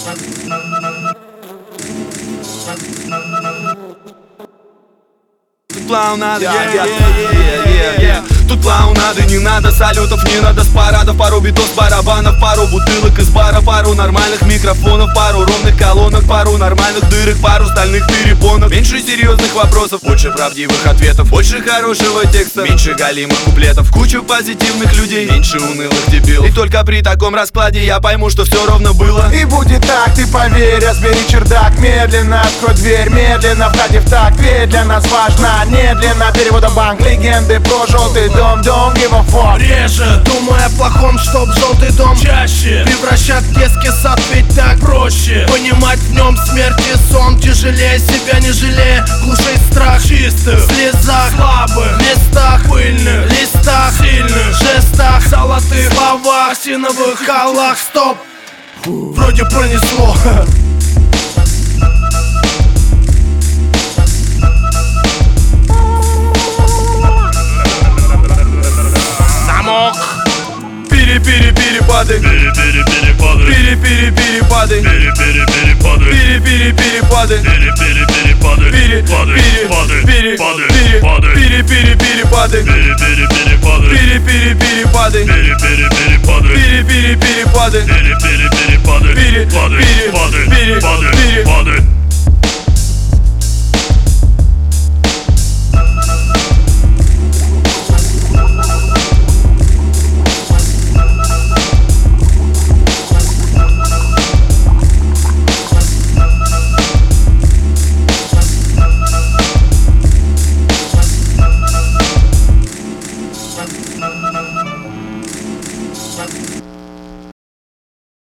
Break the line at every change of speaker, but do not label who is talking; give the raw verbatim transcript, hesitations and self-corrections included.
Тут клоунады, yeah, yeah, yeah, yeah, yeah. Тут клоунады, не надо салютов, не надо с парадов. Пару битов с барабанов, пару бутылок из бара, пару нормальных микрофонов, пару ровных колонок, пару нормальных дырок, пару стальных перепонок. Меньше серьезных вопросов, больше правдивых ответов, больше хорошего текста, меньше галимых куплетов, кучу позитивных людей, меньше унылых дебилов. И только при таком раскладе я пойму, что все ровно было.
И будет так, ты поверь, разбери чердак. Медленно открой дверь, медленно входи в такт. Ведь для нас важна немедленно перевода банк. Легенды про желтый дом, don't give a fuck.
Реже, думая о плохом, чтоб желтый дом чаще превращать в детский сад, ведь так проще. Понимать в нем смерть и сон, тяжелее себя не жалея. Глушить страх в чистых слезах, слабых местах, пыльных листах, сильных жестах, золотых словах, осиновых колах. Стоп, вроде пронесло.
Пере-пере-перепады,
Пере-пере-перепады,
пере-пере-перепады,
пере-пере-перепады,
пере-пере-перепады,
пере-пере-перепады,
пере-пере-перепады,
пере-пере-перепады,
пере-пере-перепады,
пере-пере-перепады,
пере-пере-перепады,
пере-пере-перепады,
пере-пере-перепады,
пере-пере-перепады,
пере-пере-перепады,
пере-пере-перепады,
пере-пере-перепады.
пере-пере-перепады.